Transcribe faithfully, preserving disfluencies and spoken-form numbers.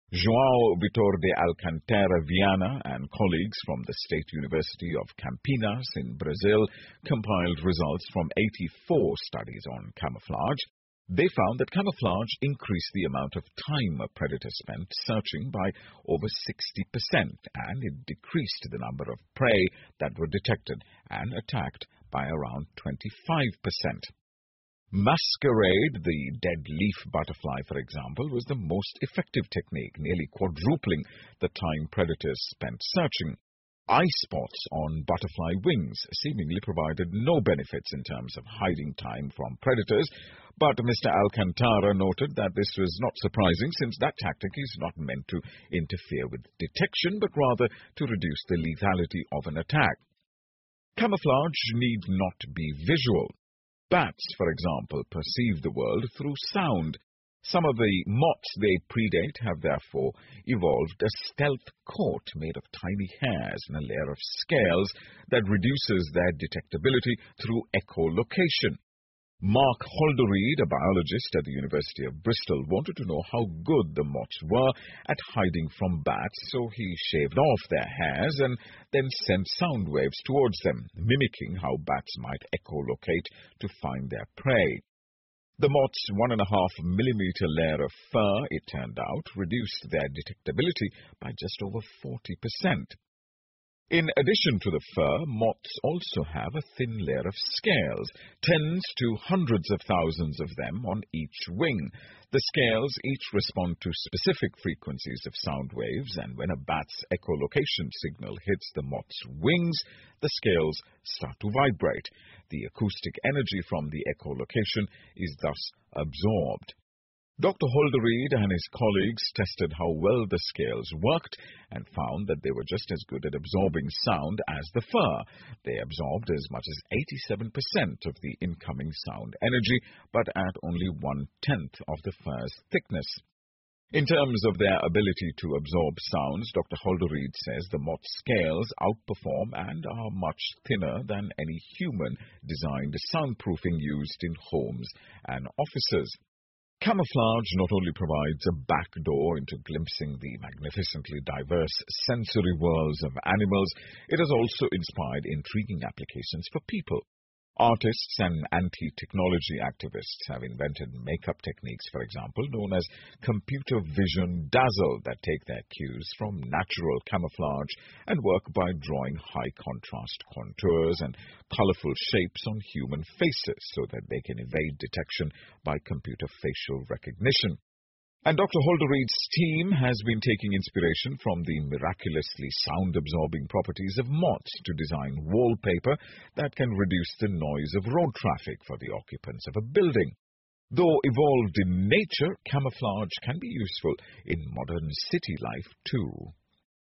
João Vitor de Alcântara Viana and colleagues from the State University of Campinas in Brazil compiled results from eighty-four studies on camouflage. They found that camouflage increased the amount of time a predator spent searching by over sixty percent, and it decreased the number of prey that were detected and attacked by around twenty-five percent. Masquerade, the dead leaf butterfly, for example, was the most effective technique, nearly quadrupling the time predators spent searching. Eye spots on butterfly wings seemingly provided no benefits in terms of hiding time from predators, but Mister Alcântara noted that this was not surprising since that tactic is not meant to interfere with detection, but rather to reduce the lethality of an attack. Camouflage need not be visual. Bats, for example, perceive the world through sound. Some of the moths they predate have therefore evolved a stealth coat made of tiny hairs and a layer of scales that reduces their detectability through echolocation. Mark Holderried, a biologist at the University of Bristol, wanted to know how good the moths were at hiding from bats, so he shaved off their hairs and then sent sound waves towards them, mimicking how bats might echolocate to find their prey. The moth's one and a half millimeter layer of fur, it turned out, reduced their detectability by just over forty percent. In addition to the fur, moths also have a thin layer of scales, tens to hundreds of thousands of them on each wing. The scales each respond to specific frequencies of sound waves, and when a bat's echolocation signal hits the moth's wings, the scales start to vibrate. The acoustic energy from the echolocation is thus absorbed. Doctor Holderried and his colleagues tested how well the scales worked and found that they were just as good at absorbing sound as the fur. They absorbed as much as eighty-seven percent of the incoming sound energy, but at only one-tenth of the fur's thickness. In terms of their ability to absorb sounds, Doctor Holderried says the moth scales outperform and are much thinner than any human-designed soundproofing used in homes and offices. Camouflage not only provides a backdoor into glimpsing the magnificently diverse sensory worlds of animals, it has also inspired intriguing applications for people. Artists and anti-technology activists have invented makeup techniques, for example, known as computer vision dazzle, that take their cues from natural camouflage and work by drawing high-contrast contours and colorful shapes on human faces so that they can evade detection by computer facial recognition. And Doctor Holderried's team has been taking inspiration from the miraculously sound-absorbing properties of moths to design wallpaper that can reduce the noise of road traffic for the occupants of a building. Though evolved in nature, camouflage can be useful in modern city life too.